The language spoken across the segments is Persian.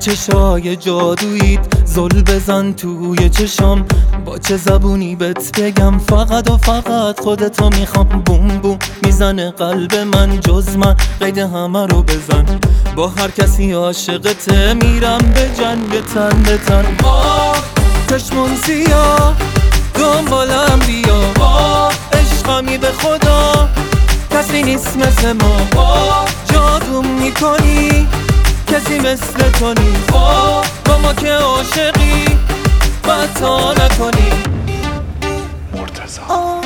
چشای جادویت زل بزن توی چشام، با چه زبونی بهت بگم فقط و فقط خودتو میخوام. بوم بوم میزنه قلب من، جز من قید همه رو بزن. با هر کسی عاشقته میرم به جنگ تن به تن. چشمون سیاه دنبالم بیا، عشقمی به خدا کسی نیست مثل ما. جادوم میکنی کسی مثل تو نیست، با ما که عاشقی خطا نکنی. مرتضی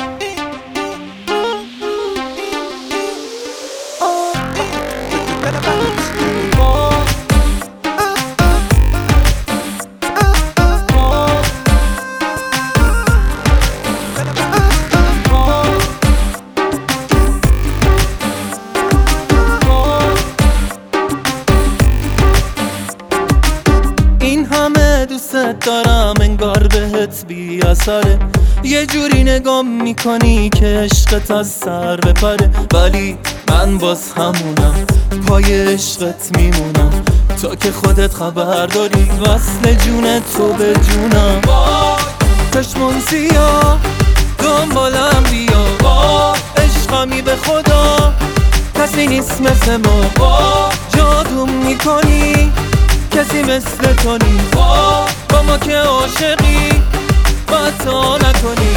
دوست دارم انگار بهت بی اثره، یه جوری نگام میکنی که عشقت از سر بپره. ولی من باز همونم، پای عشقت میمونم تا که خودت خبر داری وصل جون تو به جونم. چشمون سیاه دنبالم بیا، عشقمی به خدا کسی نیست مثل ما. جادوم میکنی کسی مثل تو نیست، با ما که عاشقی خطا نکنی.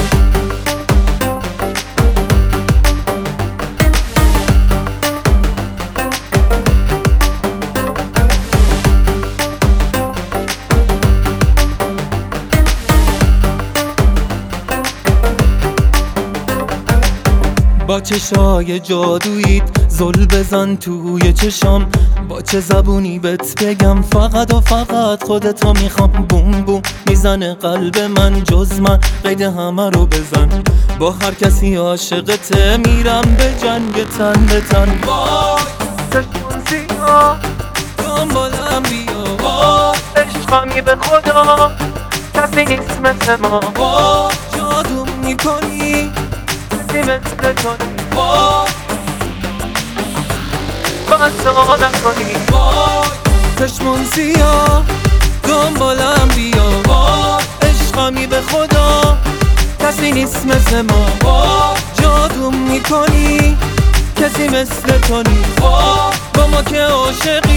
با چشای جادویت زل بزن توی چشام، با چه زبونی بهت بگم فقط و فقط خودتو میخوام. بوم بوم میزنه قلب من، جز من قید همه رو بزن. با هر کسی عاشقته میرم به جنگ تن به تن. چشمون سیاه دنبالم بیا، عشقمی به خدا کسی نیست مثل ما. جادوم میکنی کسی مثل تو نیست، خطا نکنی. چشمون سیاه دنبالم بیا، عشقمی به خدا کسی نیست مثل ما. جادوم میکنی کسی مثل تو نیست، با ما که عاشقی